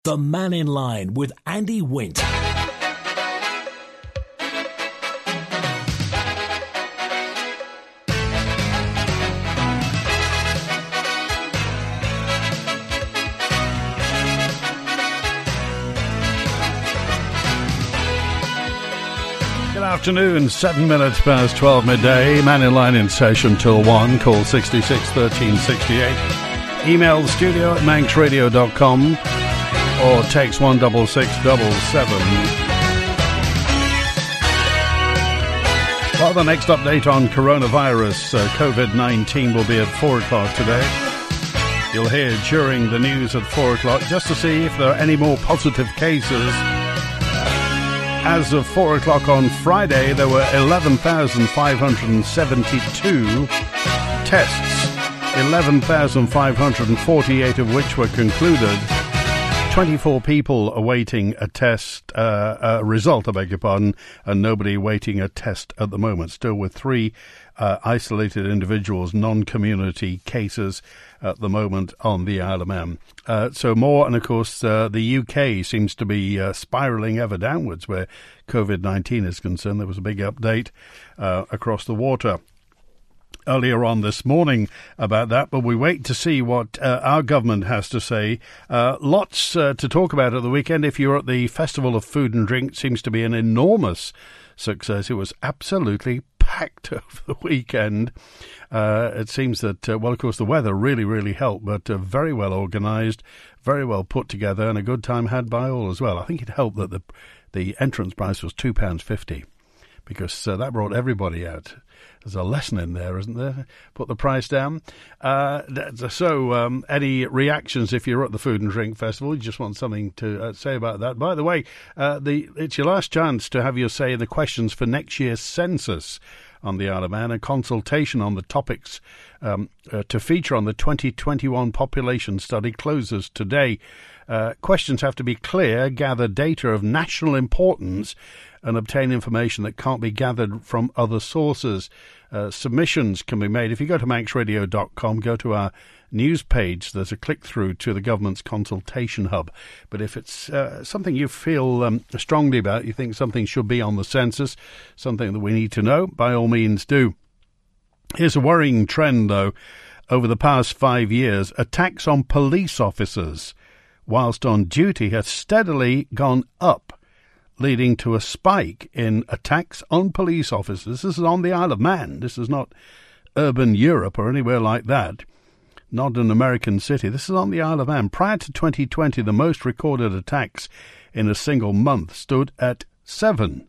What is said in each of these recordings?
The Man in Line with Andy Wint. Good afternoon, 7 minutes past 12 midday. Man in Line in session till 1. Call 66 1368. Email studio at manxradio.com or text 16677. Well, the next update on coronavirus, COVID-19, will be at 4 o'clock today. You'll hear during the news at 4 o'clock just to see if there are any more positive cases. As of 4 o'clock on Friday, there were 11,572 tests, 11,548 of which were concluded. 24 people awaiting a test, result, I beg your pardon, and nobody waiting a test at the moment. Still with 3 isolated individuals, non-community cases at the moment on the Isle of Man. So more, and of course, the UK seems to be spiralling ever downwards where COVID-19 is concerned. There was a big update across the water earlier on this morning about that, but we wait to see what our government has to say. Lots to talk about at the weekend. If you're at the Festival of Food and Drink, it seems to be an enormous success. It was absolutely packed over the weekend. It seems that, well, of course, the weather really, really helped, but very well organised, very well put together, and a good time had by all as well. I think it helped that the entrance price was £2.50, because that brought everybody out. There's a lesson in there, isn't there? Put the price down. So, any reactions if you're at the Food and Drink Festival? You just want something to say about that. By the way, it's your last chance to have your say in the questions for next year's census on the Isle of Man. A consultation on the topics to feature on the 2021 population study closes today. Questions have to be clear, gather data of national importance, and obtain information that can't be gathered from other sources. Submissions can be made. If you go to manxradio.com, go to our news page, there's a click-through to the government's consultation hub. But if it's something you feel strongly about, you think something should be on the census, something that we need to know, by all means do. Here's a worrying trend, though. Over the past 5 years, attacks on police officers whilst on duty have steadily gone up, leading to a spike in attacks on police officers. This is on the Isle of Man. This is not urban Europe or anywhere like that. Not an American city. This is on the Isle of Man. Prior to 2020, the most recorded attacks in a single month stood at 7.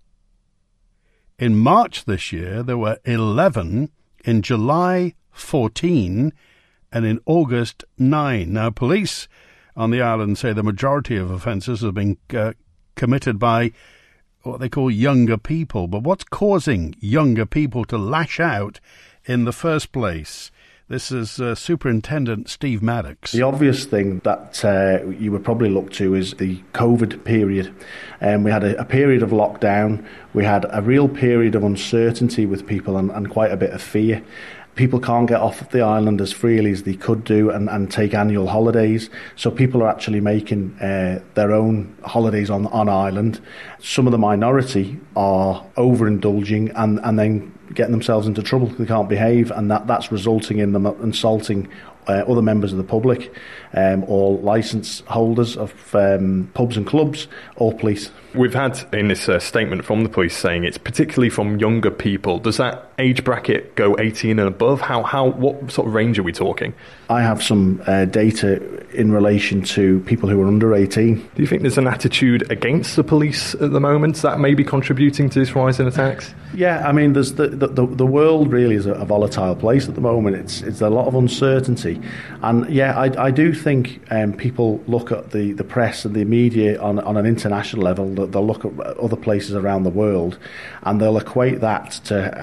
In March this year, there were 11. In July, 14. And in August, 9. Now, police on the island say the majority of offences have been committed by what they call younger people. But what's causing younger people to lash out in the first place? This is Superintendent Steve Maddox. The obvious thing that you would probably look to is the COVID period. We had a period of lockdown. We had a real period of uncertainty with people and quite a bit of fear. People can't get off the island as freely as they could do and take annual holidays. So people are actually making their own holidays on island. Some of the minority are overindulging and then getting themselves into trouble. They can't behave, and that's resulting in them insulting other members of the public, or licence holders of pubs and clubs, or police. We've had in this statement from the police saying it's particularly from younger people. Does that age bracket go 18 and above? What sort of range are we talking? I have some data in relation to people who are under 18. Do you think there's an attitude against the police at the moment that may be contributing to this rise in attacks? Yeah, I mean, there's the world really is a volatile place at the moment. It's a lot of uncertainty, and yeah, I do think people look at the press and the media on an international level. They'll look at other places around the world, and they'll equate that to how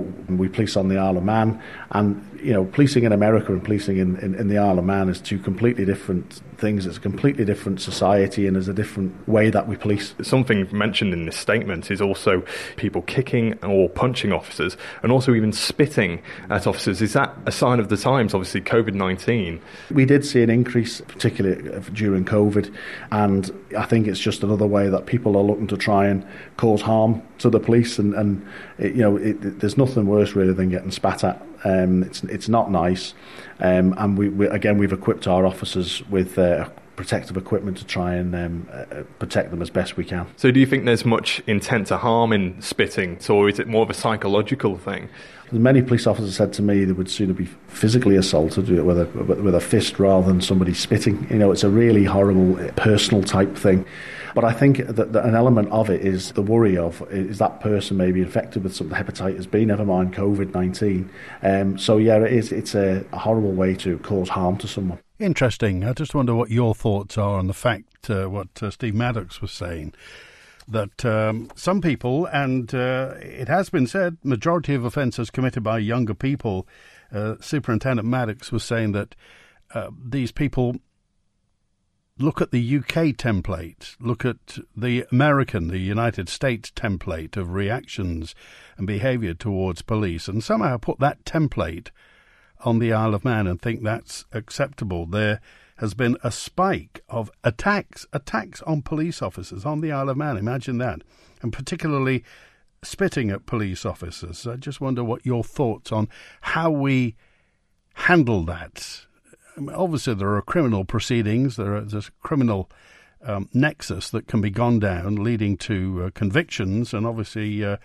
we police on the Isle of Man, and policing in America and policing in the Isle of Man is two completely different things. It's a completely different society, and there's a different way that we police. Something mentioned in this statement is also people kicking or punching officers, and also even spitting at officers. Is that a sign of the times? Obviously, COVID-19. We did see an increase, particularly during COVID, and I think it's just another way that people are looking to try and cause harm to the police, and there's nothing worse really than getting spat at. It's not nice, and we've equipped our officers with protective equipment to try and protect them as best we can. So do you think there's much intent to harm in spitting, or is it more of a psychological thing? Many police officers said to me they would sooner be physically assaulted with a fist rather than somebody spitting. It's a really horrible personal type thing. But I think that an element of it is the worry of, is that person maybe infected with some hepatitis B, never mind COVID-19. It's a horrible way to cause harm to someone. Interesting. I just wonder what your thoughts are on the fact, what Steve Maddox was saying, that some people, and it has been said, majority of offences committed by younger people, Superintendent Maddox was saying that these people look at the UK template, look at the United States template of reactions and behaviour towards police, and somehow put that template on the Isle of Man and think that's acceptable. There has been a spike of attacks on police officers on the Isle of Man. Imagine that. And particularly spitting at police officers. I just wonder what your thoughts on how we handle that. I mean, obviously, there are criminal proceedings. There's a criminal nexus that can be gone down, leading to convictions and obviously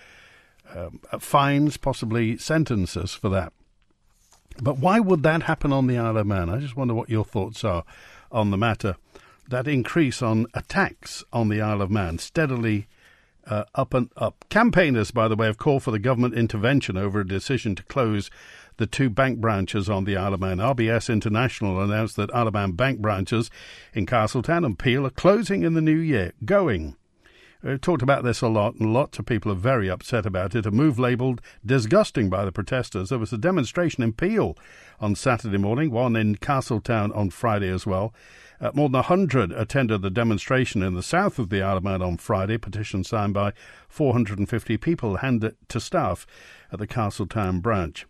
fines, possibly sentences for that. But why would that happen on the Isle of Man? I just wonder what your thoughts are on the matter. That increase on attacks on the Isle of Man, steadily up and up. Campaigners, by the way, have called for the government intervention over a decision to close the two bank branches on the Isle of Man. RBS International announced that Isle of Man bank branches in Castletown and Peel are closing in the new year. We've talked about this a lot, and lots of people are very upset about it. A move labelled disgusting by the protesters. There was a demonstration in Peel on Saturday morning, one in Castletown on Friday as well. More than 100 attended the demonstration in the south of the Isle of Man on Friday, petition signed by 450 people handed to staff at the Castletown branch.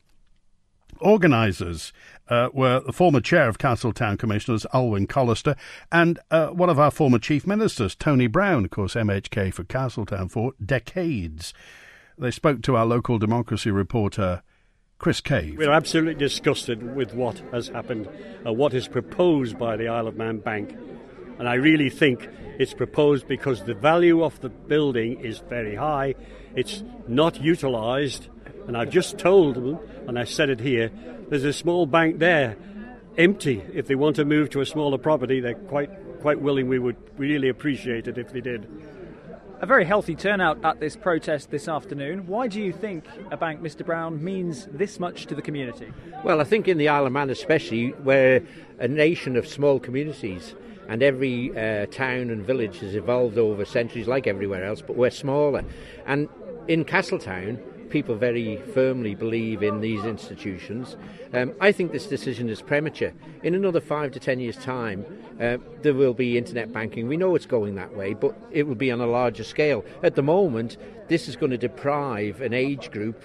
Organisers were the former chair of Castletown Commissioners, Alwyn Collister, and one of our former chief ministers, Tony Brown, of course, MHK for Castletown for decades. They spoke to our local democracy reporter, Chris Cave. We're absolutely disgusted with what has happened, what is proposed by the Isle of Man Bank. And I really think it's proposed because the value of the building is very high. It's not utilised. And I've just told them, and I said it here, there's a small bank there, empty. If they want to move to a smaller property, they're quite willing. We would really appreciate it if they did. A very healthy turnout at this protest this afternoon. Why do you think a bank, Mr. Brown, means this much to the community? Well, I think in the Isle of Man especially, we're a nation of small communities, and every town and village has evolved over centuries like everywhere else, but we're smaller. And in Castletown, people very firmly believe in these institutions. I think this decision is premature. In another 5 to 10 years' time, there will be internet banking. We know it's going that way, but it will be on a larger scale. At the moment, this is going to deprive an age group,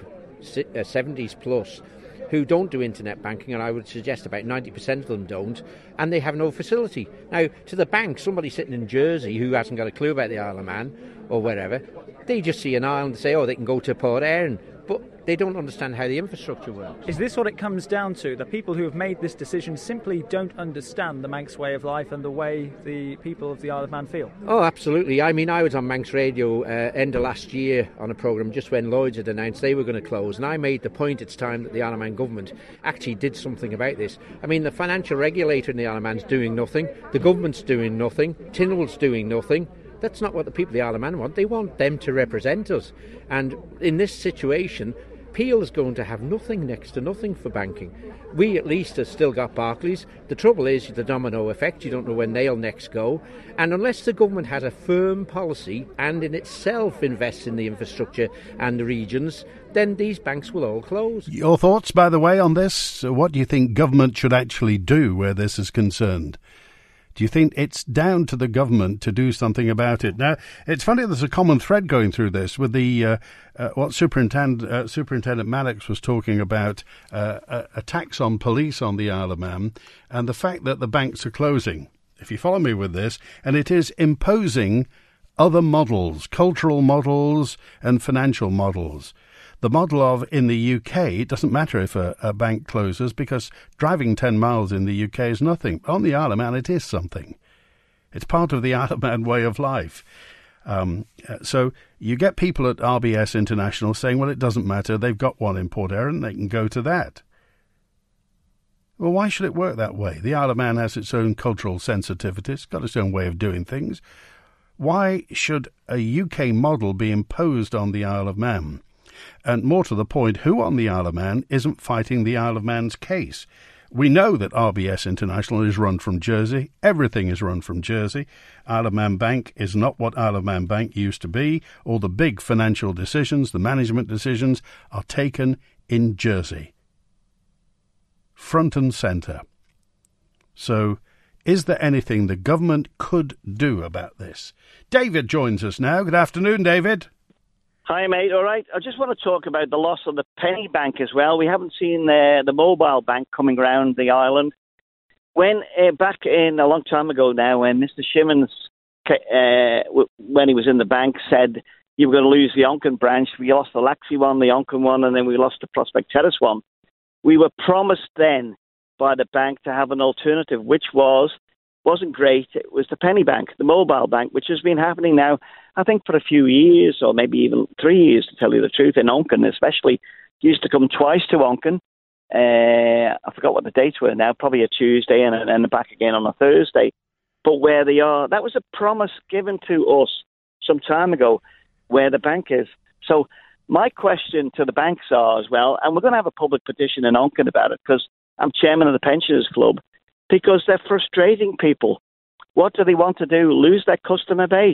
70s plus, who don't do internet banking, and I would suggest about 90% of them don't, and they have no facility. Now, to the bank, somebody sitting in Jersey who hasn't got a clue about the Isle of Man or wherever, they just see an island and say, oh, they can go to Port Erin, but they don't understand how the infrastructure works. Is this what it comes down to? The people who have made this decision simply don't understand the Manx way of life and the way the people of the Isle of Man feel? Oh, absolutely. I mean, I was on Manx Radio end of last year on a programme just when Lloyds had announced they were going to close, and I made the point it's time that the Isle of Man government actually did something about this. I mean, the financial regulator in the Isle of Man's doing nothing, the government's doing nothing, Tynwald's doing nothing. That's not what the people of the Isle of Man want. They want them to represent us. And in this situation, Peel is going to have nothing, next to nothing for banking. We at least have still got Barclays. The trouble is the domino effect. You don't know when they'll next go. And unless the government has a firm policy and in itself invests in the infrastructure and the regions, then these banks will all close. Your thoughts, by the way, on this? What do you think government should actually do where this is concerned? Do you think it's down to the government to do something about it? Now, it's funny, there's a common thread going through this with the what Superintendent Maddox was talking about, attacks on police on the Isle of Man, and the fact that the banks are closing, if you follow me with this, and it is imposing other models, cultural models and financial models. The model of, in the UK, it doesn't matter if a bank closes because driving 10 miles in the UK is nothing. On the Isle of Man, it is something. It's part of the Isle of Man way of life. So you get people at RBS International saying, well, it doesn't matter. They've got one in Port Erin. They can go to that. Well, why should it work that way? The Isle of Man has its own cultural sensitivities. It's got its own way of doing things. Why should a UK model be imposed on the Isle of Man? And more to the point, who on the Isle of Man isn't fighting the Isle of Man's case? We know that RBS International is run from Jersey. Everything is run from Jersey. Isle of Man Bank is not what Isle of Man Bank used to be. All the big financial decisions, the management decisions, are taken in Jersey. Front and centre. So, is there anything the government could do about this? David joins us now. Good afternoon, David. Hi, mate. All right. I just want to talk about the loss of the penny bank as well. We haven't seen the mobile bank coming around the island. When back in a long time ago now, when Mr. Shimmons, when he was in the bank, said you were going to lose the Onken branch, we lost the Laxey one, the Onken one, and then we lost the Prospect Terrace one. We were promised then by the bank to have an alternative, which wasn't great. It was the penny bank, the mobile bank, which has been happening now, I think, for a few years, or maybe even 3 years, to tell you the truth, in Onken especially. Used to come twice to Onken. I forgot what the dates were now, probably a Tuesday and then back again on a Thursday. But where they are, that was a promise given to us some time ago, where the bank is. So my question to the banks are as well, and we're going to have a public petition in Onken about it, because I'm chairman of the Pensioners Club, because they're frustrating people. What do they want to do? Lose their customer base?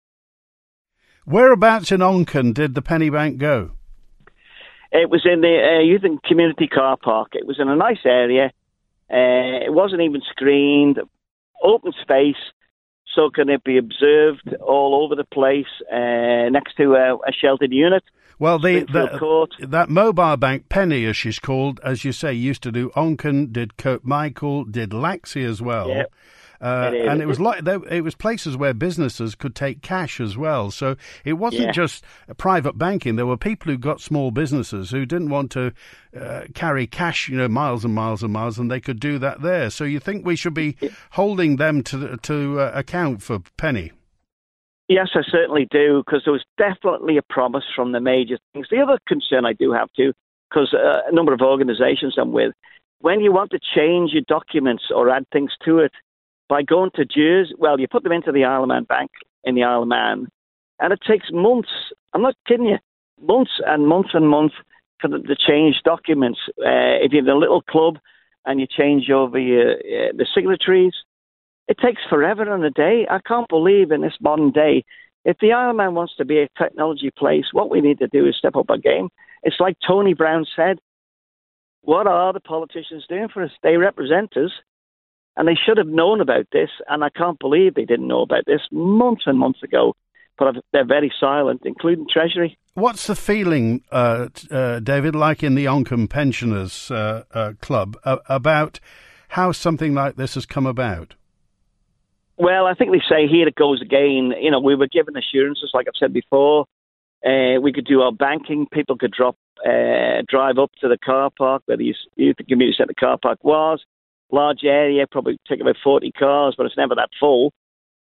Whereabouts in Onken did the penny bank go? It was in the Youth and Community Car Park. It was in a nice area. It wasn't even screened. Open space, so can it be observed all over the place next to a sheltered unit. Well, that mobile bank, Penny, as she's called, as you say, used to do Onken, did Kirkmichael, did Laxey as well. Yep. And it was places where businesses could take cash as well. So it wasn't just private banking. There were people who got small businesses who didn't want to carry cash, miles and miles and miles, and they could do that there. So you think we should be holding them to account for Penny? Yes, I certainly do, because there was definitely a promise from the major things. The other concern I do have too, because a number of organisations I'm with, when you want to change your documents or add things to it, by going to Jersey, well, you put them into the Isle of Man Bank in the Isle of Man, and it takes months. I'm not kidding you, months and months and months for them to change documents. If you have a little club and you change over the signatories, it takes forever and a day. I can't believe in this modern day, if the Isle of Man wants to be a technology place, what we need to do is step up our game. It's like Tony Brown said, what are the politicians doing for us? They represent us. And they should have known about this, and I can't believe they didn't know about this months and months ago. But they're very silent, including Treasury. What's the feeling, David, like in the Onken Pensioners Club, about how something like this has come about? Well, I think they say here it goes again. We were given assurances, like I've said before. We could do our banking. People could drive up to the car park where the Youth and Community Centre car park was. Large area, probably take about 40 cars, but it's never that full.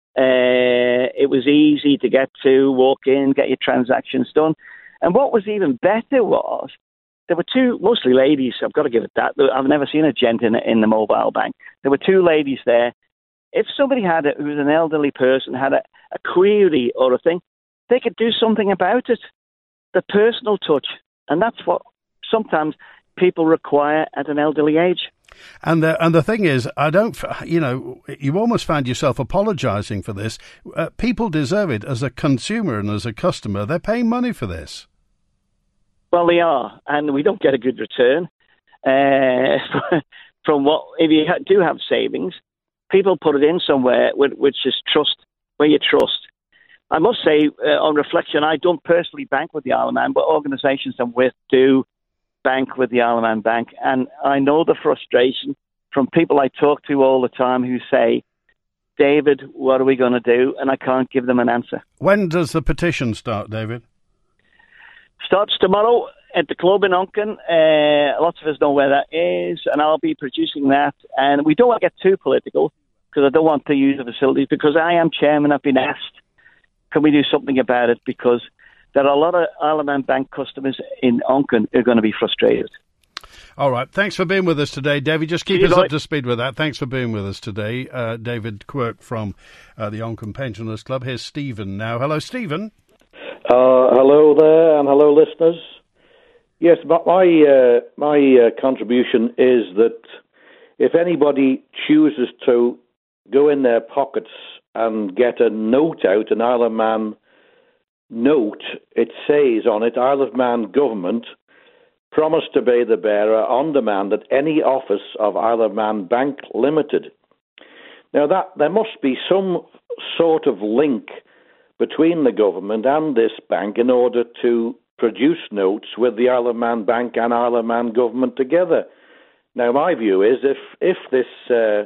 It was easy to get to, walk in, get your transactions done. And what was even better was, there were two, mostly ladies, I've got to give it that. I've never seen a gent in the mobile bank. There were two ladies there. If somebody who was an elderly person, had a query or a thing, they could do something about it. The personal touch. And that's what sometimes people require at an elderly age. And the thing is, you almost find yourself apologising for this. People deserve it as a consumer and as a customer. They're paying money for this. Well, they are, and we don't get a good return from what. If you do have savings, people put it in somewhere which is trust, where you trust. I must say, on reflection, I don't personally bank with the Isle of Man, but organisations I'm with do bank with the Isle of Man Bank, and I know the frustration from people I talk to all the time who say, David, what are we going to do? And I can't give them an answer. When does the petition start, David? Starts tomorrow at the club in Onken. Lots of us know where that is, and I'll be producing that. And we don't want to get too political, because I don't want to use the facilities, because I am chairman. I've been asked, can we do something about it? Because there are a lot of Isle of Man Bank customers in Onken who are going to be frustrated. All right. Thanks for being with us today, David. Just keep us up to speed with that. Thanks for being with us today. David Quirk from the Onken Pensioners Club. Here's Stephen now. Hello, Stephen. Hello there, and hello, listeners. Yes, my contribution is that if anybody chooses to go in their pockets and get a note out, an Isle of Man note, it says on it, Isle of Man Government, promise to pay the bearer on demand at any office of Isle of Man Bank Limited. Now, that there must be some sort of link between the government and this bank in order to produce notes with the Isle of Man Bank and Isle of Man Government together. Now, my view is if this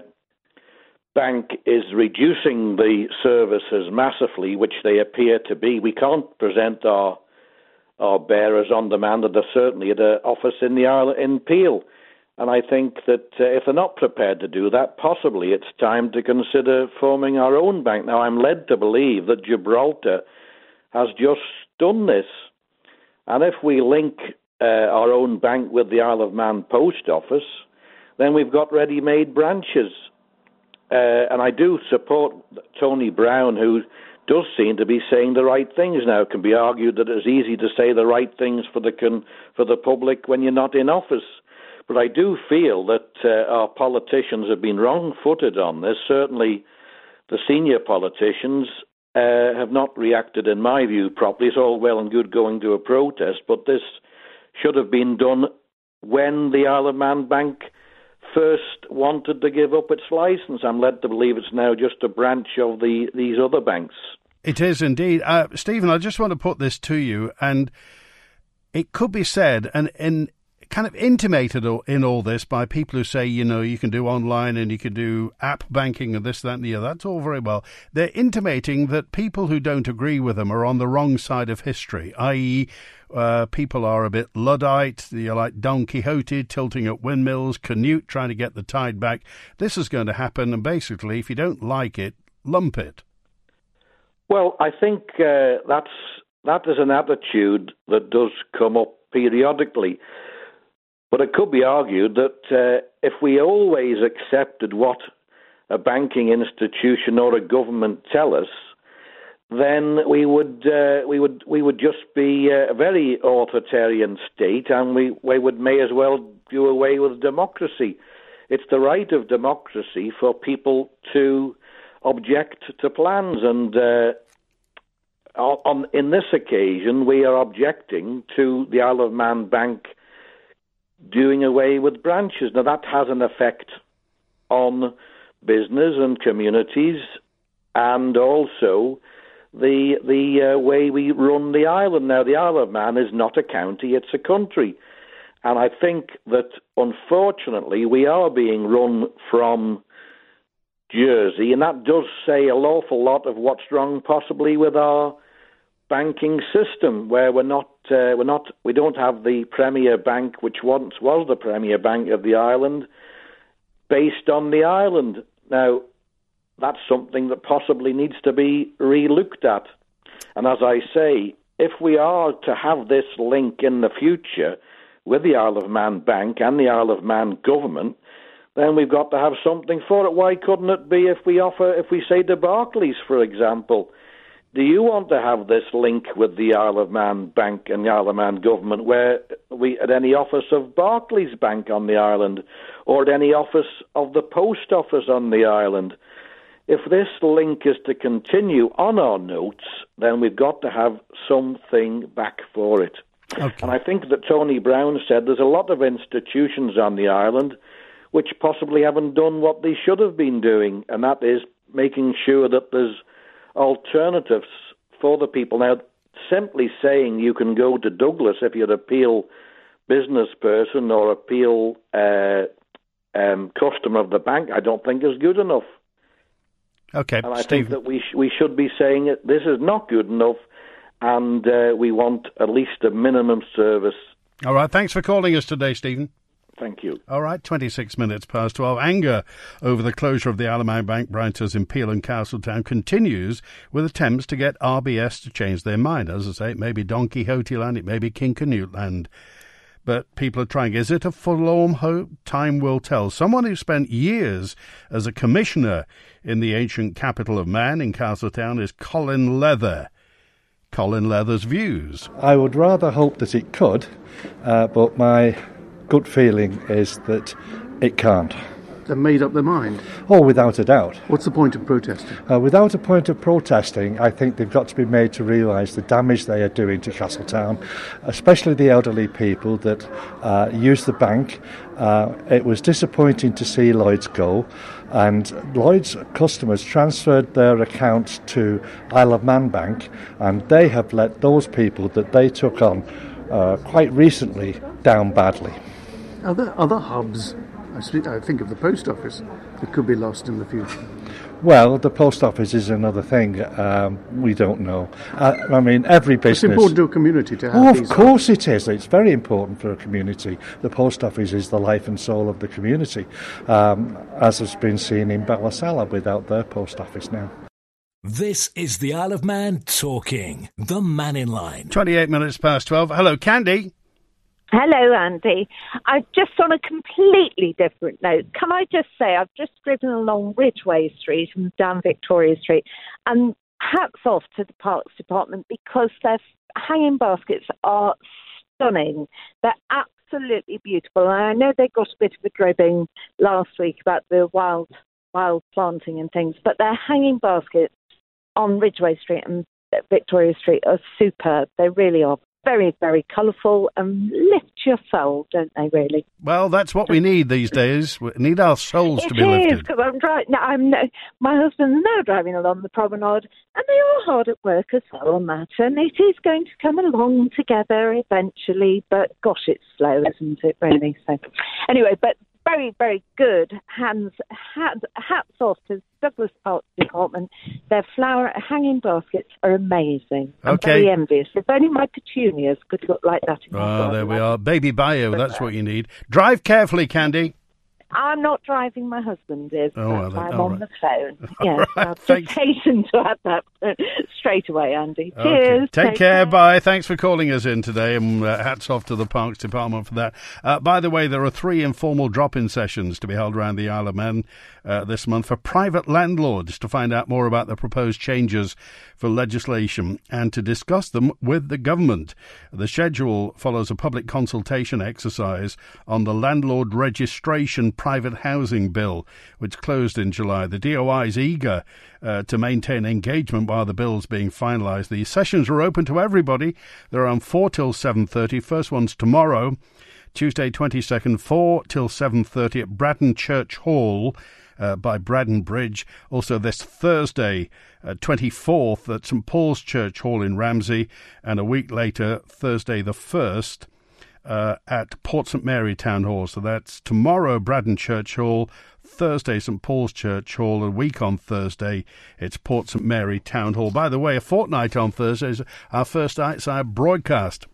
bank is reducing the services massively, which they appear to be, we can't present our bearers on demand certainly at an office in the Isle in Peel. And I think that if they're not prepared to do that, possibly it's time to consider forming our own bank. Now, I'm led to believe that Gibraltar has just done this. And if we link our own bank with the Isle of Man Post Office, then we've got ready-made branches. And I do support Tony Brown, who does seem to be saying the right things now. It can be argued that it's easy to say the right things for the public when you're not in office. But I do feel that our politicians have been wrong-footed on this. Certainly the senior politicians have not reacted, in my view, properly. It's all well and good going to a protest, but this should have been done when the Isle of Man Bank first wanted to give up its licence. I'm led to believe it's now just a branch of these other banks. It is indeed. Stephen, I just want to put this to you, and it could be said, and kind of intimated in all this by people who say, you can do online and you can do app banking and this, that and the other. That's all very well. They're intimating that people who don't agree with them are on the wrong side of history, i.e., people are a bit Luddite, you're like Don Quixote, tilting at windmills, Canute trying to get the tide back. This is going to happen, and basically, if you don't like it, lump it. Well, I think that is an attitude that does come up periodically. But it could be argued that if we always accepted what a banking institution or a government tell us, then we would just be a very authoritarian state, and we may as well do away with democracy. It's the right of democracy for people to object to plans, and in this occasion, we are objecting to the Isle of Man Bank doing away with branches. Now, that has an effect on business and communities, and also the way we run the island. Now, the Isle of Man is not a county, it's a country. And I think that, unfortunately, we are being run from Jersey, and that does say an awful lot of what's wrong possibly with our banking system, where we don't have the premier bank, which once was the premier bank of the island, based on the island. Now, that's something that possibly needs to be re-looked at. And as I say, if we are to have this link in the future with the Isle of Man Bank and the Isle of Man government, then we've got to have something for it. Why couldn't it be if we say to Barclays, for example, do you want to have this link with the Isle of Man Bank and the Isle of Man government, where we at any office of Barclays Bank on the island, or at any office of the post office on the island? If this link is to continue on our notes, then we've got to have something back for it. Okay. And I think that Tony Brown said there's a lot of institutions on the island which possibly haven't done what they should have been doing, and that is making sure that there's alternatives for the people. Now, simply saying you can go to Douglas if you're an appeal business person or appeal customer of the bank, I don't think is good enough. Okay, and I Steve. think that we should be saying it. This is not good enough, and we want at least a minimum service. All right, thanks for calling us today, Stephen. Thank you. All right, 26 minutes past 12. Anger over the closure of the Isle of Man Bank branches in Peel and Castletown continues with attempts to get RBS to change their mind. As I say, it may be Don Quixote land, it may be King Canute land. But people are trying. Is it a forlorn hope? Time will tell. Someone who spent years as a commissioner in the ancient capital of Man in Castletown is Colin Leather. Colin Leather's views. I would rather hope that it could, but my gut feeling is that it can't. They've made up their mind? Oh, without a doubt. What's the point of protesting? Without a point of protesting, I think they've got to be made to realise the damage they are doing to Castletown, especially the elderly people that use the bank. It was disappointing to see Lloyds go, and Lloyds customers transferred their accounts to Isle of Man Bank, and they have let those people that they took on quite recently down badly. Are there other hubs? I think of the post office that could be lost in the future. Well, the post office is another thing. We don't know. I mean, every business... It's important to a community to have these. Of course it is. It's very important for a community. The post office is the life and soul of the community, as has been seen in Ballasalla without their post office now. This is the Isle of Man talking. The Man in Line. 28 minutes past 12. Hello, Candy. Hello, Andy. Just on a completely different note, can I just say I've just driven along Ridgeway Street and down Victoria Street, and hats off to the Parks Department because their hanging baskets are stunning. They're absolutely beautiful. And I know they got a bit of a drubbing last week about the wild planting and things, but their hanging baskets on Ridgeway Street and Victoria Street are superb. They really are. Very, very colourful and lift your soul, don't they, really? Well, that's what we need these days. We need our souls to be lifted. It is, because I'm driving. My husband's now driving along the promenade, and they are hard at work as well on that, and it is going to come along together eventually, but gosh, it's slow, isn't it, really? So, anyway, but very, very good. Hats off to Douglas Parks Department. Their flower hanging baskets are amazing. I'm very envious. If only my petunias could look like that. There we are. Baby bio, that's what you need. Drive carefully, Candy. I'm not driving, my husband is. I'm on the phone. Yes, right, I'll just hasten to add that straight away, Andy. Okay. Cheers. Take care. Bye. Thanks for calling us in today, and hats off to the Parks Department for that. By the way, there are 3 informal drop-in sessions to be held around the Isle of Man this month for private landlords to find out more about the proposed changes for legislation and to discuss them with the government. The schedule follows a public consultation exercise on the Landlord Registration Private Housing Bill, which closed in July. The DOI is eager to maintain engagement while the bill's being finalised. The sessions are open to everybody. They're on 4 till 7:30. First one's tomorrow, Tuesday 22nd, 4 till 7:30 at Braddon Church Hall by Braddon Bridge. Also this Thursday, 24th, at St Paul's Church Hall in Ramsey, and a week later, Thursday the 1st, at Port St Mary Town Hall. So that's tomorrow, Braddon Church Hall, Thursday, St Paul's Church Hall, a week on Thursday, it's Port St Mary Town Hall. By the way, a fortnight on Thursday is our first outside broadcast.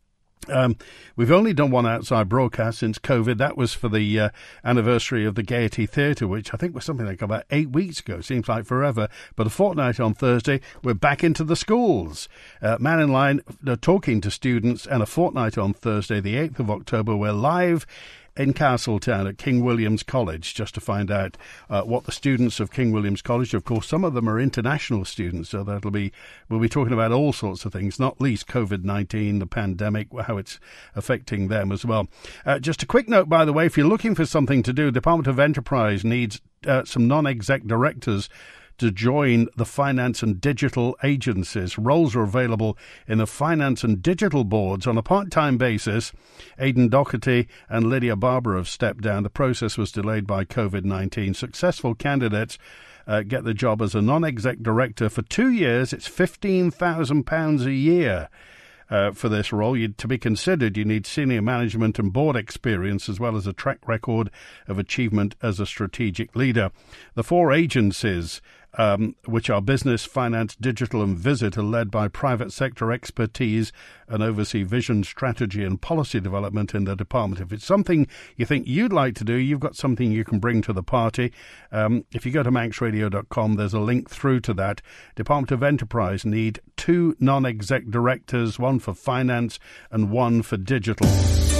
We've only done one outside broadcast since COVID. That was for the anniversary of the Gaiety Theatre, which I think was something like about 8 weeks ago. Seems like forever. But a fortnight on Thursday, we're back into the schools. Man in Line talking to students, and a fortnight on Thursday, the 8th of October, we're live in Castletown at King William's College just to find out what the students of King William's College, of course, some of them are international students, so we'll be talking about all sorts of things, not least COVID-19, the pandemic, how it's affecting them as well. Just a quick note, by the way, if you're looking for something to do, Department of Enterprise needs some non-exec directors to join the finance and digital agencies. Roles are available in the finance and digital boards on a part-time basis. Aidan Doherty and Lydia Barber have stepped down. The process was delayed by COVID-19. Successful candidates get the job as a non-exec director for 2 years. It's £15,000 a year. For this role, to be considered, you need senior management and board experience as well as a track record of achievement as a strategic leader. The 4 agencies, which are business, finance, digital and visit, are led by private sector expertise and oversee vision, strategy and policy development in the department. If it's something you think you'd like to do, you've got something you can bring to the party. If you go to manxradio.com, there's a link through to that. Department of Enterprise need 2 non-exec directors, 1 for finance and 1 for digital.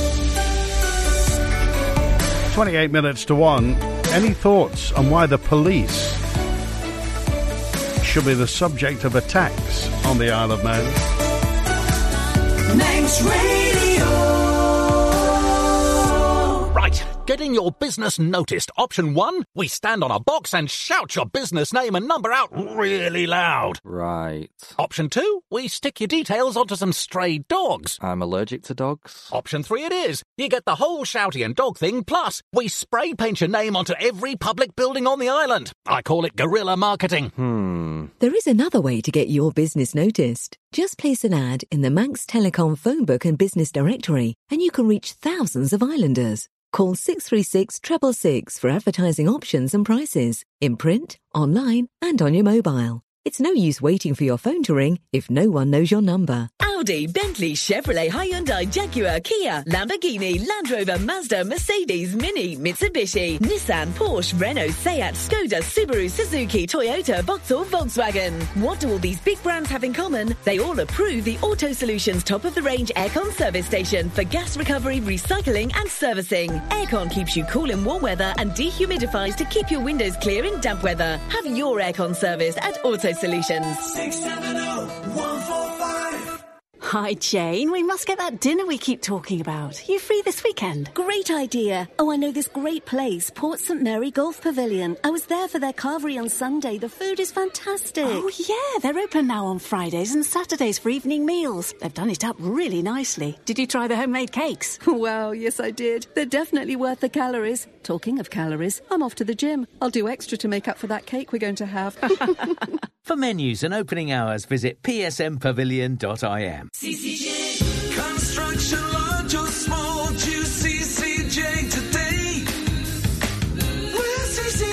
28 minutes to 1. Any thoughts on why the police should be the subject of attacks on the Isle of Man? Manx Radio. Right, getting your business noticed. Option 1, we stand on a box and shout your business name and number out really loud. Right. Option 2, we stick your details onto some stray dogs. I'm allergic to dogs. Option 3 it is. You get the whole shouty and dog thing, plus we spray paint your name onto every public building on the island. I call it guerrilla marketing. There is another way to get your business noticed. Just place an ad in the Manx Telecom phone book and business directory, and you can reach thousands of islanders. Call 636 666 for advertising options and prices, in print, online and on your mobile. It's no use waiting for your phone to ring if no one knows your number. Audi, Bentley, Chevrolet, Hyundai, Jaguar, Kia, Lamborghini, Land Rover, Mazda, Mercedes, Mini, Mitsubishi, Nissan, Porsche, Renault, Seat, Skoda, Subaru, Suzuki, Toyota, Vauxhall, Volkswagen. What do all these big brands have in common? They all approve the Auto Solutions top-of-the-range aircon service station for gas recovery, recycling and servicing. Aircon keeps you cool in warm weather and dehumidifies to keep your windows clear in damp weather. Have your aircon serviced at Auto Solutions. 670-145. Hi, Jane. We must get that dinner we keep talking about. You free this weekend? Great idea. Oh, I know this great place, Port St Mary Golf Pavilion. I was there for their carvery on Sunday. The food is fantastic. Oh, yeah. They're open now on Fridays and Saturdays for evening meals. They've done it up really nicely. Did you try the homemade cakes? Well, yes, I did. They're definitely worth the calories. Talking of calories, I'm off to the gym. I'll do extra to make up for that cake we're going to have. For menus and opening hours, visit psmpavilion.im. CCJ Construction, large or small, choose CCJ today. We're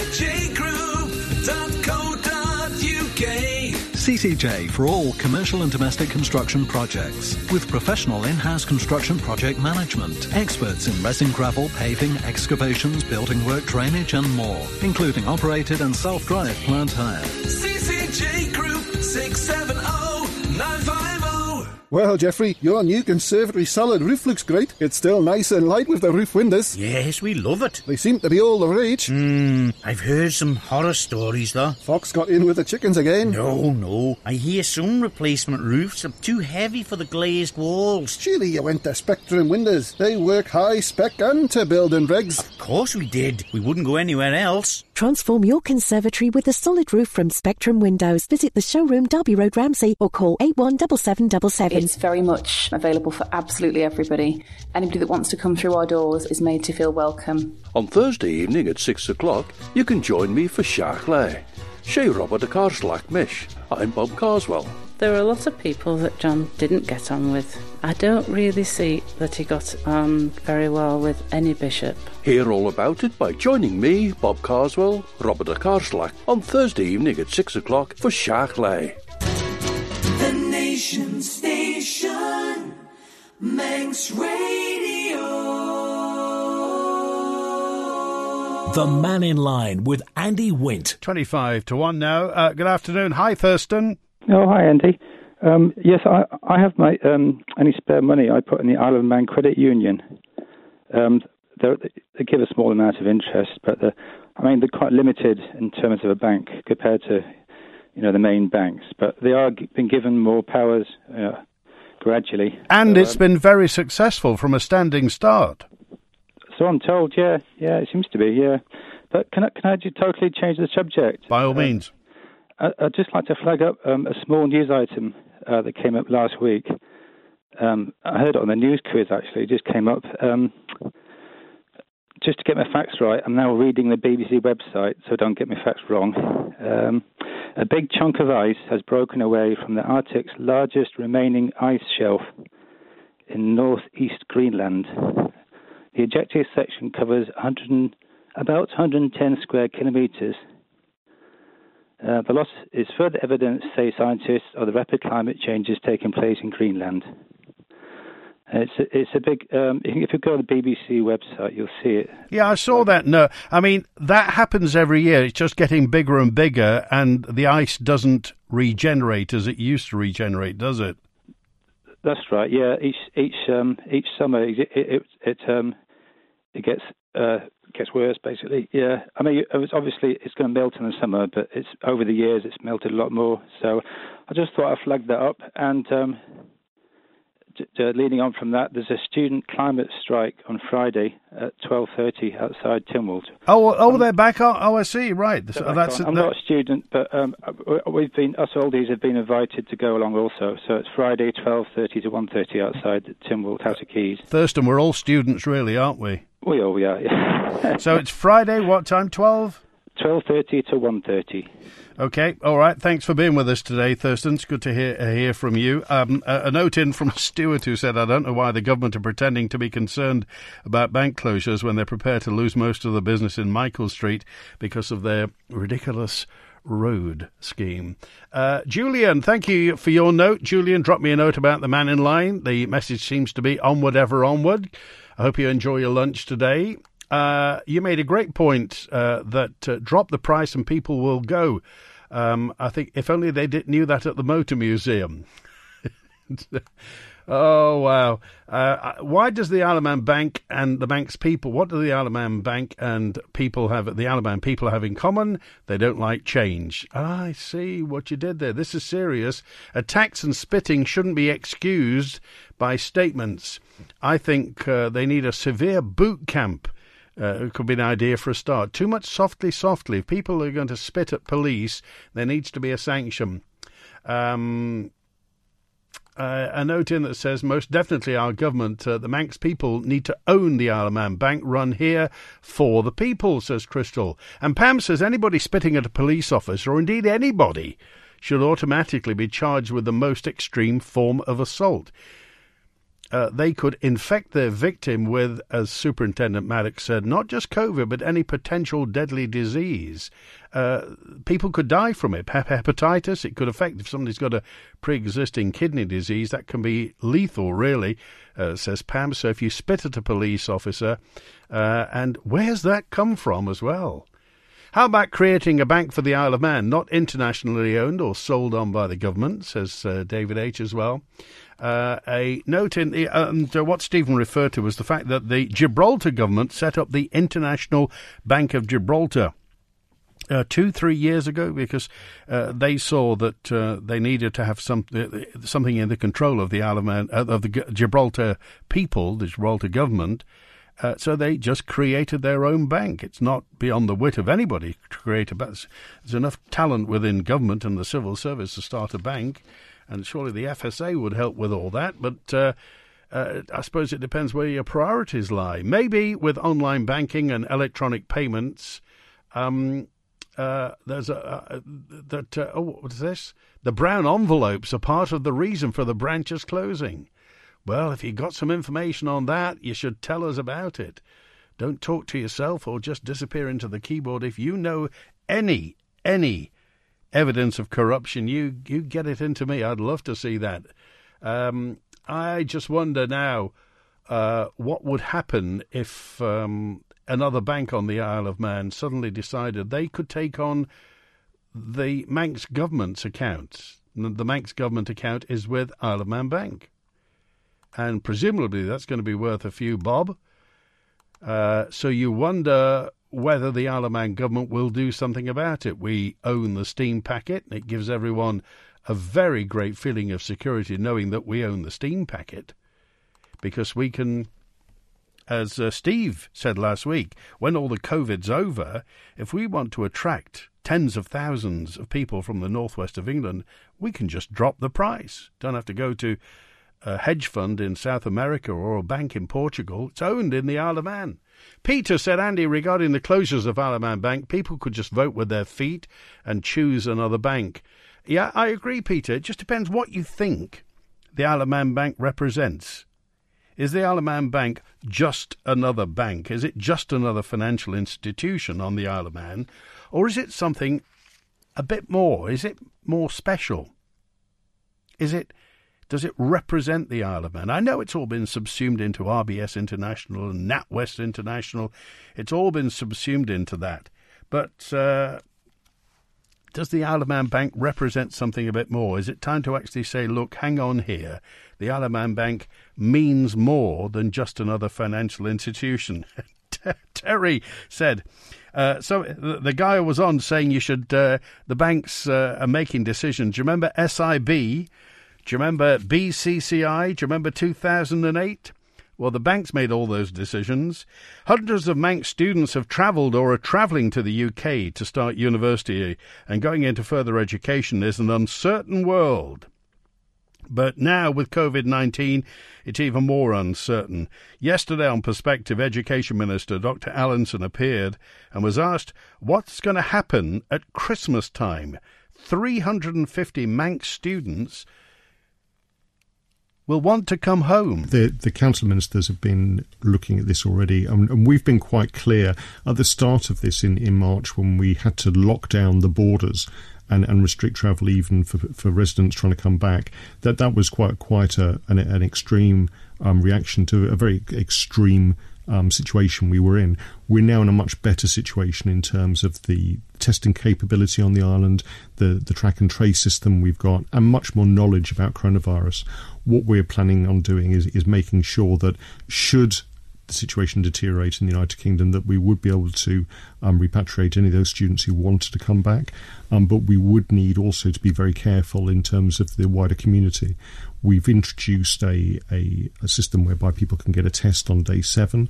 ccjgroup.co.uk. CCJ for all commercial and domestic construction projects. With professional in-house construction project management. Experts in resin gravel, paving, excavations, building work, drainage and more. Including operated and self-drive plant hire. CCJ Group 670-950. Well, Jeffrey, your new conservatory solid roof looks great. It's still nice and light with the roof windows. Yes, we love it. They seem to be all the rage. I've heard some horror stories, though. Fox got in with the chickens again. No. I hear some replacement roofs are too heavy for the glazed walls. Surely you went to Spectrum Windows. They work high spec and to building regs. Of course we did. We wouldn't go anywhere else. Transform your conservatory with a solid roof from Spectrum Windows. Visit the showroom, Derby Road, Ramsey, or call 817777. It's very much available for absolutely everybody. Anybody that wants to come through our doors is made to feel welcome. On Thursday evening at 6 o'clock, you can join me for Sharkley. She Robert de Carslack Mish. I'm Bob Carswell. There are a lot of people that John didn't get on with. I don't really see that he got on very well with any bishop. Hear all about it by joining me, Bob Carswell, Robert de Carslack, on Thursday evening at 6 o'clock for Sharkley. The Nation Station, Manx Radio. The Man in Line with Andy Wint. 25 to 1 now. Good afternoon. Hi, Thurston. Oh, hi, Andy. Yes, I have my any spare money I put in the Isle of Man Credit Union. they give a small amount of interest, but they're quite limited in terms of a bank compared to, the main banks. But they are been given more powers gradually. And it's been very successful from a standing start. So I'm told, yeah, it seems to be, yeah. But can I just totally change the subject? By all means. I'd just like to flag up a small news item that came up last week. I heard it on the news quiz, actually. It just came up. Just to get my facts right, I'm now reading the BBC website, so don't get my facts wrong. A big chunk of ice has broken away from the Arctic's largest remaining ice shelf in northeast Greenland. The ejected section covers about 110 square kilometres. The loss is further evidence, say scientists, of the rapid climate changes taking place in Greenland. It's a big. If you go to the BBC website, you'll see it. Yeah, I saw that. No, I mean that happens every year. It's just getting bigger and bigger, and the ice doesn't regenerate as it used to regenerate, does it? That's right. Yeah, each summer it gets worse. Basically, yeah. I mean, it's going to melt in the summer, but it's over the years it's melted a lot more. So I just thought I'd flag that up and. Leading on from that, there's a student climate strike on Friday at 12:30 outside Tynwald. Oh, they're back on. Oh, I see. Right. I'm not a student, but us oldies have been invited to go along also. So it's Friday, 12:30 to 1:30 outside Tynwald, House of Keys. Thurston, we're all students, really, aren't we? We are. Yeah. So it's Friday. What time? 12:30 to 1:30. Okay, all right. Thanks for being with us today, Thurston. It's good to hear from you. A note in from Stuart who said, I don't know why the government are pretending to be concerned about bank closures when they're prepared to lose most of the business in Michael Street because of their ridiculous road scheme. Julian, thank you for your note. Julian, drop me a note about the man in line. The message seems to be onward, ever onward. I hope you enjoy your lunch today. You made a great point that drop the price and people will go. I think if only they knew that at the Motor Museum. Oh, wow. Why does the Isle of Man Bank and the bank's people, what do the Isle of Man Bank and the Isle of Man people have in common? They don't like change. I see what you did there. This is serious. Attacks and spitting shouldn't be excused by statements. I think they need a severe boot camp. It could be an idea for a start. Too much softly. If people are going to spit at police, there needs to be a sanction. A note in that says, most definitely our government, the Manx people, need to own the Isle of Man Bank, run here for the people, says Crystal. And Pam says anybody spitting at a police officer, or indeed anybody, should automatically be charged with the most extreme form of assault. They could infect their victim with, as Superintendent Maddox said, not just COVID, but any potential deadly disease. People could die from it. Hepatitis, it could affect, if somebody's got a pre-existing kidney disease, that can be lethal, really, says Pam. So if you spit at a police officer, and where's that come from as well? How about creating a bank for the Isle of Man, not internationally owned or sold on by the government, says David H. as well. A note in what Stephen referred to was the fact that the Gibraltar government set up the International Bank of Gibraltar 2-3 years ago because they saw that they needed to have something in the control of the Isle of Man, of the Gibraltar people, the Gibraltar government. So they just created their own bank. It's not beyond the wit of anybody to create a bank. There's enough talent within government and the civil service to start a bank. And surely the FSA would help with all that, but I suppose it depends where your priorities lie. Maybe with online banking and electronic payments, there's what is this? The brown envelopes are part of the reason for the branches closing. Well, if you've got some information on that, you should tell us about it. Don't talk to yourself or just disappear into the keyboard. If you know any evidence of corruption, you get it into me. I'd love to see that. I just wonder now what would happen if another bank on the Isle of Man suddenly decided they could take on the Manx government's account. The Manx government account is with Isle of Man Bank. And presumably that's going to be worth a few bob. So you wonder whether the Isle of Man government will do something about it. We own the steam packet. It gives everyone a very great feeling of security knowing that we own the steam packet, because we can, as Steve said last week, when all the COVID's over, if we want to attract tens of thousands of people from the northwest of England, we can just drop the price. Don't have to go to a hedge fund in South America or a bank in Portugal. It's owned in the Isle of Man. Peter said, Andy, regarding the closures of Isle of Man Bank, people could just vote with their feet and choose another bank. Yeah, I agree, Peter. It just depends what you think the Isle of Man Bank represents. Is the Isle of Man Bank just another bank? Is it just another financial institution on the Isle of Man? Or is it something a bit more? Is it more special? Does it represent the Isle of Man? I know it's all been subsumed into RBS International and NatWest International. It's all been subsumed into that. But does the Isle of Man Bank represent something a bit more? Is it time to actually say, look, hang on here. The Isle of Man Bank means more than just another financial institution. Terry said, so the guy who was on saying you should, the banks are making decisions. Do you remember SIB? Do you remember BCCI? Do you remember 2008? Well, the banks made all those decisions. Hundreds of Manx students have travelled or are travelling to the UK to start university, and going into further education is an uncertain world. But now, with COVID-19, it's even more uncertain. Yesterday on Perspective, Education Minister Dr. Allinson appeared and was asked what's going to happen at Christmas time. 350 Manx students will want to come home. The council ministers have been looking at this already, and we've been quite clear at the start of this in March, when we had to lock down the borders and restrict travel even for residents trying to come back, that was quite an extreme reaction to a very extreme situation we were in. We're now in a much better situation in terms of the testing capability on the island, the track and trace system we've got, and much more knowledge about coronavirus. What we're planning on doing is making sure that should the situation deteriorate in the United Kingdom, that we would be able to repatriate any of those students who wanted to come back, but we would need also to be very careful in terms of the wider community. We've introduced a system whereby people can get a test on day 7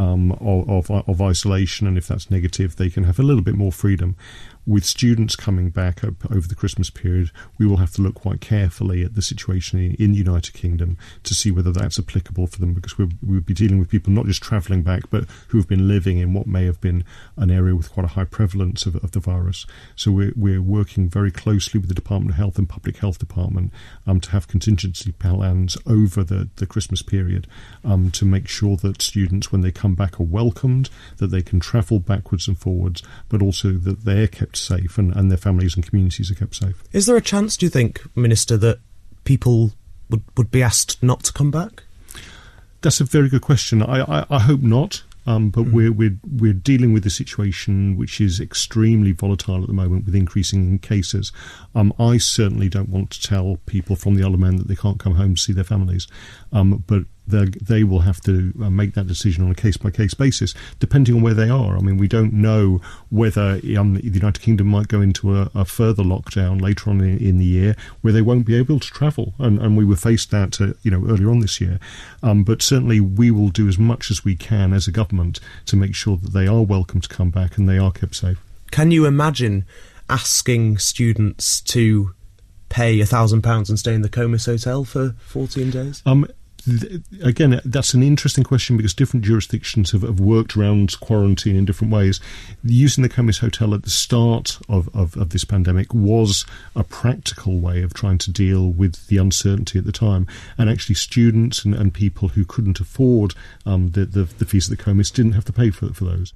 of isolation, and if that's negative, they can have a little bit more freedom. With students coming back over the Christmas period, we will have to look quite carefully at the situation in the United Kingdom to see whether that's applicable for them, because we'll be dealing with people not just travelling back, but who have been living in what may have been an area with quite a high prevalence of the virus. So we're working very closely with the Department of Health and Public Health Department to have contingency plans over the Christmas period to make sure that students, when they come back, are welcomed, that they can travel backwards and forwards, but also that they're kept safe and their families and communities are kept safe. Is there a chance, do you think, Minister, that people would be asked not to come back? That's a very good question. I hope not. But we're dealing with a situation which is extremely volatile at the moment, with increasing cases. I certainly don't want to tell people from the Isle of Man that they can't come home to see their families, but they will have to make that decision on a case-by-case basis, depending on where they are. I mean, we don't know whether the United Kingdom might go into a further lockdown later on in the year, where they won't be able to travel, and we were faced that earlier on this year. But certainly we will do as much as we can as a government to make sure that they are welcome to come back and they are kept safe. Can you imagine asking students to pay £1,000 and stay in the Comus Hotel for 14 days? Again, that's an interesting question, because different jurisdictions have worked around quarantine in different ways. Using the Comus Hotel at the start of this pandemic was a practical way of trying to deal with the uncertainty at the time. And actually students and people who couldn't afford the fees at the Comus didn't have to pay for those.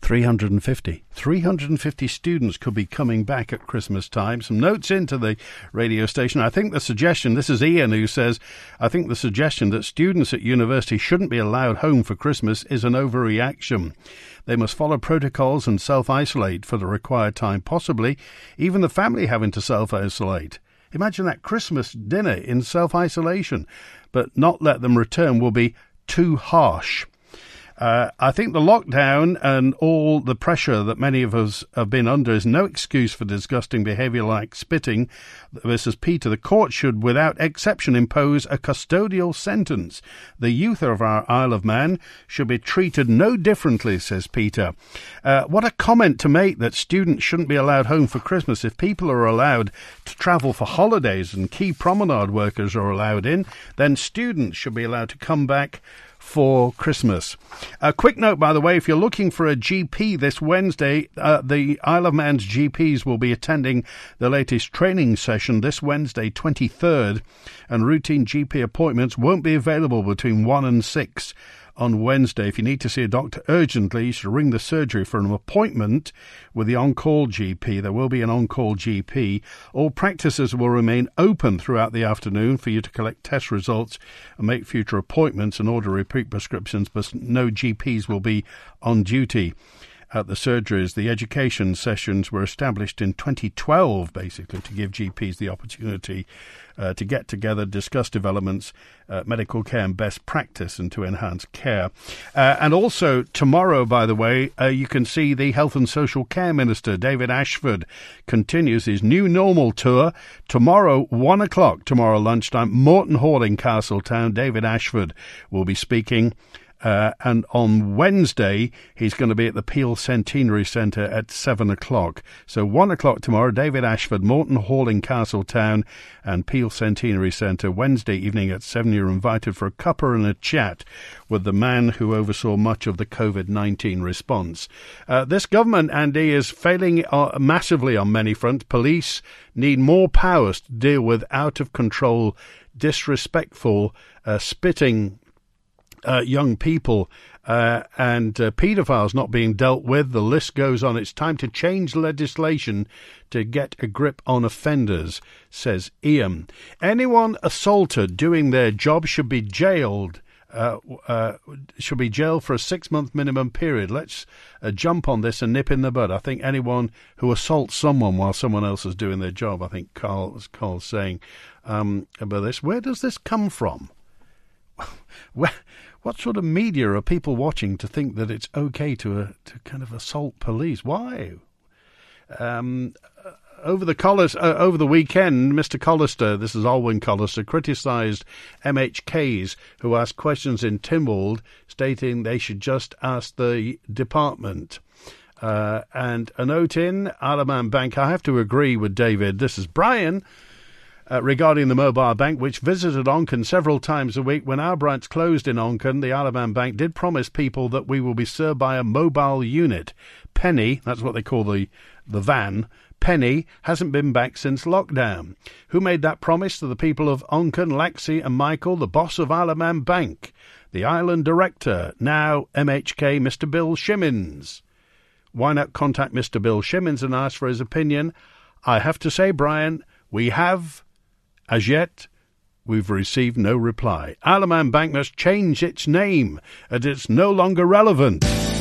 350 students could be coming back at Christmas time. Some notes into the radio station. I think the suggestion, this is Ian who says, I think the suggestion that students at university shouldn't be allowed home for Christmas is an overreaction. They must follow protocols and self-isolate for the required time, possibly even the family having to self-isolate. Imagine that Christmas dinner in self-isolation, but not let them return will be too harsh. I think the lockdown and all the pressure that many of us have been under is no excuse for disgusting behaviour like spitting. This is Peter. The court should, without exception, impose a custodial sentence. The youth of our Isle of Man should be treated no differently, says Peter. What a comment to make that students shouldn't be allowed home for Christmas. If people are allowed to travel for holidays and key promenade workers are allowed in, then students should be allowed to come back for Christmas. A quick note, by the way, if you're looking for a GP this Wednesday, the Isle of Man's GPs will be attending the latest training session this Wednesday, 23rd, and routine GP appointments won't be available between 1 and 6 on Wednesday. If you need to see a doctor urgently, you should ring the surgery for an appointment with the on-call GP. There will be an on-call GP. All practices will remain open throughout the afternoon for you to collect test results and make future appointments and order repeat prescriptions, but no GPs will be on duty at the surgeries. The education sessions were established in 2012, basically, to give GPs the opportunity to get together, discuss developments, medical care and best practice, and to enhance care. And also tomorrow, by the way, you can see the Health and Social Care Minister, David Ashford, continues his New Normal tour. Tomorrow, 1 o'clock, tomorrow lunchtime, Moreton Hall in Castletown. David Ashford will be speaking. And on Wednesday, he's going to be at the Peel Centenary Centre at 7 o'clock. So 1 o'clock tomorrow, David Ashford, Moreton Hall in Castletown and Peel Centenary Centre. Wednesday evening at 7, you're invited for a cuppa and a chat with the man who oversaw much of the COVID-19 response. This government, Andy, is failing massively on many fronts. Police need more powers to deal with out-of-control, disrespectful, spitting young people and paedophiles not being dealt with. The list goes on. It's time to change legislation to get a grip on offenders, says Ian. Anyone assaulted doing their job should be jailed. Should be jailed for a 6-month minimum period. Let's jump on this and nip in the bud. I think anyone who assaults someone while someone else is doing their job, I think Carl's saying about this. Where does this come from? What sort of media are people watching to think that it's okay to kind of assault police? Why? Over the weekend, Mr. Collister, this is Alwyn Collister, criticised MHKs who asked questions in Tynwald, stating they should just ask the department. And a note in Isle of Man Bank, I have to agree with David. This is Brian. Regarding the mobile bank, which visited Onchan several times a week. When our branch closed in Onchan, the Isle of Man Bank did promise people that we will be served by a mobile unit. Penny, that's what they call the van, Penny hasn't been back since lockdown. Who made that promise to the people of Onchan? Laxey and Michael, the boss of Isle of Man Bank. The island director, now MHK, Mr. Bill Shimmins. Why not contact Mr. Bill Shimmins and ask for his opinion? I have to say, Brian, we have... As yet, we've received no reply. Isle of Man Bank must change its name, as it's no longer relevant,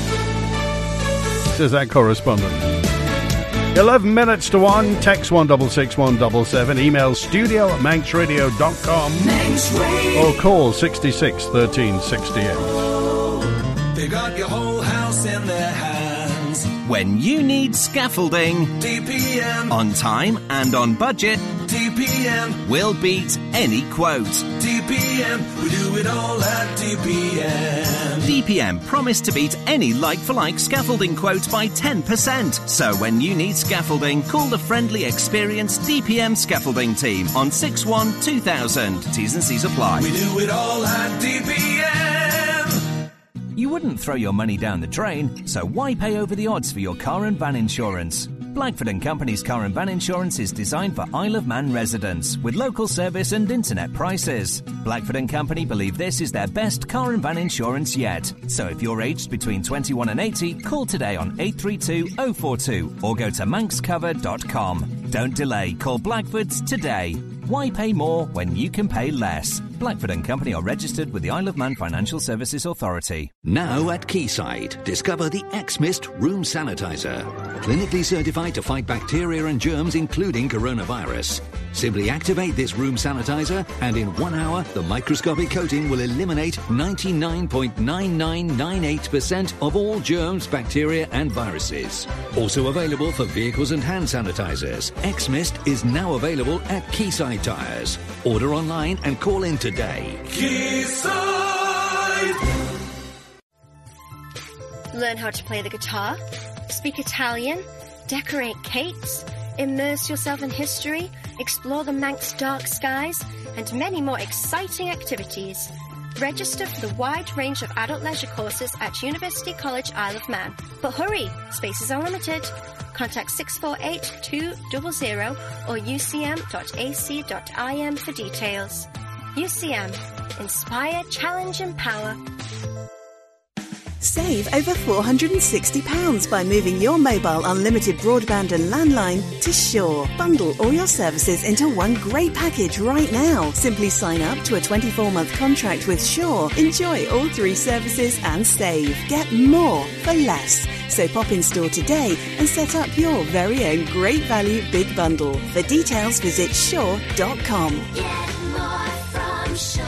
says that correspondent. 11 minutes to 1, text 166177, email studio@manxradio.com, Manx Radio. or call 66 13 68. They got your whole house in their hands. When you need scaffolding, DPM. On time and on budget, DPM. We'll beat any quote. DPM. We do it all at DPM. DPM promise to beat any like-for-like scaffolding quote by 10%. So when you need scaffolding, call the friendly, experienced DPM scaffolding team on 612000. T's and C's apply. We do it all at DPM. You wouldn't throw your money down the drain, so why pay over the odds for your car and van insurance? Blackford & Company's car and van insurance is designed for Isle of Man residents, with local service and internet prices. Blackford & Company believe this is their best car and van insurance yet. So if you're aged between 21 and 80, call today on 832 042 or go to manxcover.com. Don't delay, call Blackford's today. Why pay more when you can pay less? Blackford & Company are registered with the Isle of Man Financial Services Authority. Now at Quayside, discover the X-Mist Room Sanitizer. Clinically certified to fight bacteria and germs, including coronavirus. Simply activate this room sanitizer, and in 1 hour, the microscopic coating will eliminate 99.9998% of all germs, bacteria, and viruses. Also available for vehicles and hand sanitizers. X-Mist is now available at Quayside Tyres. Order online and call in today. Quayside! Learn how to play the guitar, speak Italian, decorate cakes, immerse yourself in history, explore the Manx dark skies, and many more exciting activities. Register for the wide range of adult leisure courses at University College Isle of Man. But hurry, spaces are limited. Contact 648-200 or ucm.ac.im for details. UCM. Inspire, challenge, empower. Save over £460 by moving your mobile unlimited broadband and landline to Shaw. Bundle all your services into one great package right now. Simply sign up to a 24-month contract with Shaw. Enjoy all 3 services and save. Get more for less. So pop in store today and set up your very own great value big bundle. For details, visit shaw.com. Get more from Shaw.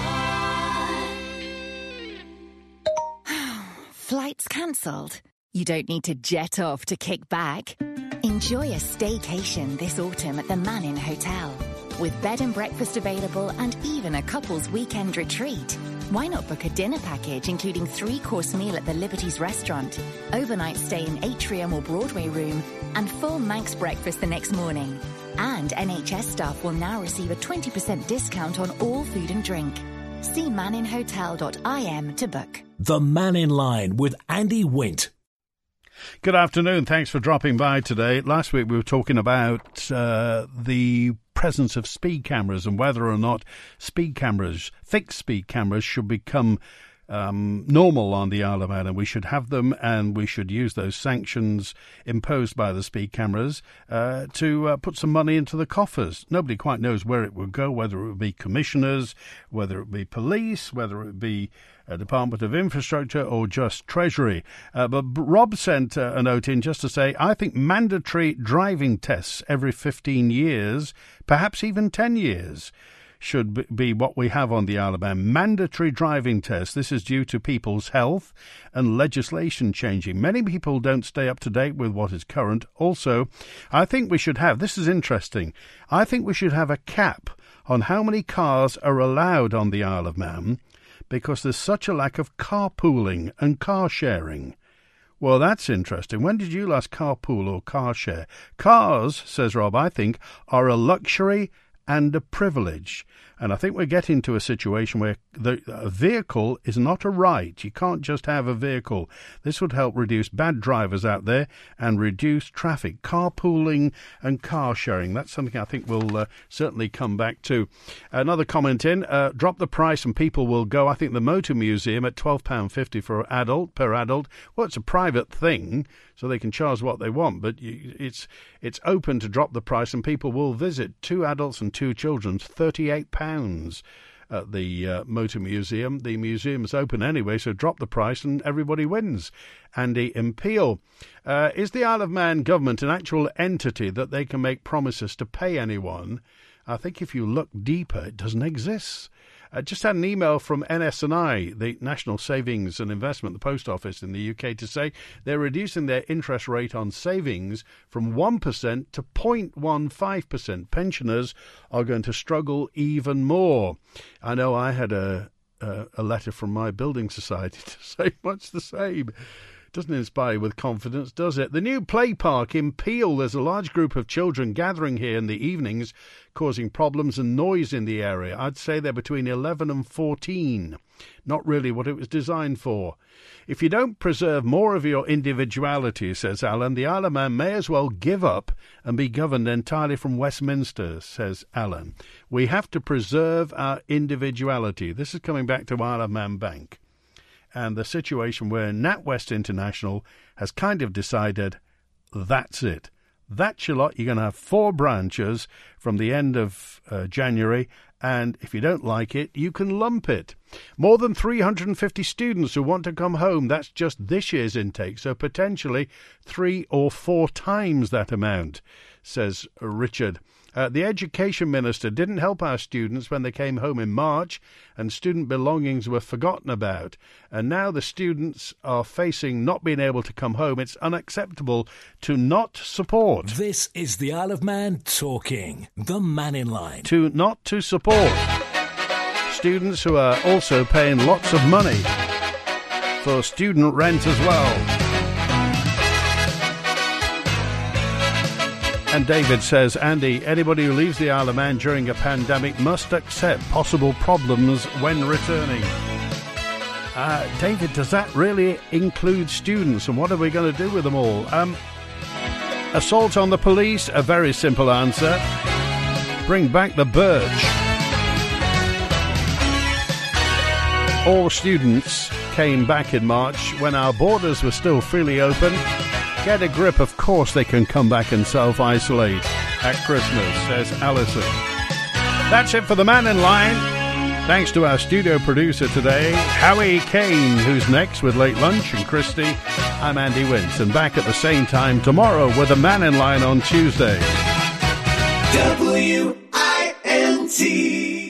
Flights cancelled? You don't need to jet off to kick back. Enjoy a staycation this autumn at the Mannin Hotel. With bed and breakfast available and even a couple's weekend retreat. Why not book a dinner package including 3-course meal at the Liberties restaurant, overnight stay in Atrium or Broadway room, and full Manx breakfast the next morning. And NHS staff will now receive a 20% discount on all food and drink. See manninhotel.im to book. The Mannin Line with Andy Wint. Good afternoon. Thanks for dropping by today. Last week we were talking about the presence of speed cameras and whether or not speed cameras, fixed speed cameras, should become normal on the Isle of Man, and we should have them, and we should use those sanctions imposed by the speed cameras to put some money into the coffers. Nobody quite knows where it would go, whether it would be commissioners, whether it would be police, whether it would be Department of Infrastructure or just Treasury. But Rob sent a note in just to say, I think mandatory driving tests every 15 years, perhaps even 10 years, should be what we have on the Isle of Man. Mandatory driving tests. This is due to people's health and legislation changing. Many people don't stay up to date with what is current. Also, I think we should have, this is interesting, I think we should have a cap on how many cars are allowed on the Isle of Man, because there's such a lack of carpooling and car sharing. Well, that's interesting. When did you last carpool or car share? Cars, says Rob, I think, are a luxury and a privilege. And I think we're getting to a situation where a vehicle is not a right. You can't just have a vehicle. This would help reduce bad drivers out there and reduce traffic. Carpooling and car sharing, that's something I think we'll certainly come back to. Another comment in, drop the price and people will go. I think the Motor Museum at £12.50 per adult. Well, it's a private thing, so they can charge what they want, but it's open to drop the price and people will visit. 2 adults and 2 children, £38 at the Motor Museum. The museum's open anyway, so drop the price and everybody wins. Andy in Peel. Is the Isle of Man government an actual entity that they can make promises to pay anyone? I think if you look deeper, it doesn't exist. Just had an email from NS&I, the National Savings and Investment, the post office in the UK, to say they're reducing their interest rate on savings from 1% to 0.15%. Pensioners are going to struggle even more. I know I had a letter from my building society to say much the same. Doesn't inspire with confidence, does it? The new play park in Peel. There's a large group of children gathering here in the evenings, causing problems and noise in the area. I'd say they're between 11 and 14. Not really what it was designed for. If you don't preserve more of your individuality, says Alan, the Isle of Man may as well give up and be governed entirely from Westminster, says Alan. We have to preserve our individuality. This is coming back to Isle of Man Bank and the situation where NatWest International has kind of decided that's it. That's your lot. You're going to have 4 branches from the end of January, and if you don't like it, you can lump it. More than 350 students who want to come home. That's just this year's intake, so potentially 3 or 4 times that amount, says Richard. The Education Minister didn't help our students when they came home in March and student belongings were forgotten about. And now the students are facing not being able to come home. It's unacceptable to not support. This is the Isle of Man talking. The Manning Line. To not to support students who are also paying lots of money for student rent as well. And David says, Andy, anybody who leaves the Isle of Man during a pandemic must accept possible problems when returning. David, does that really include students? And what are we going to do with them all? Assault on the police, a very simple answer. Bring back the birch. All students came back in March when our borders were still freely open. Get a grip, of course they can come back and self-isolate at Christmas, says Alison. That's it for the Manning Line. Thanks to our studio producer today, Howie Kane, who's next with Late Lunch, and Christy. I'm Andy Wince, and back at the same time tomorrow with the Manning Line on Tuesday. WINT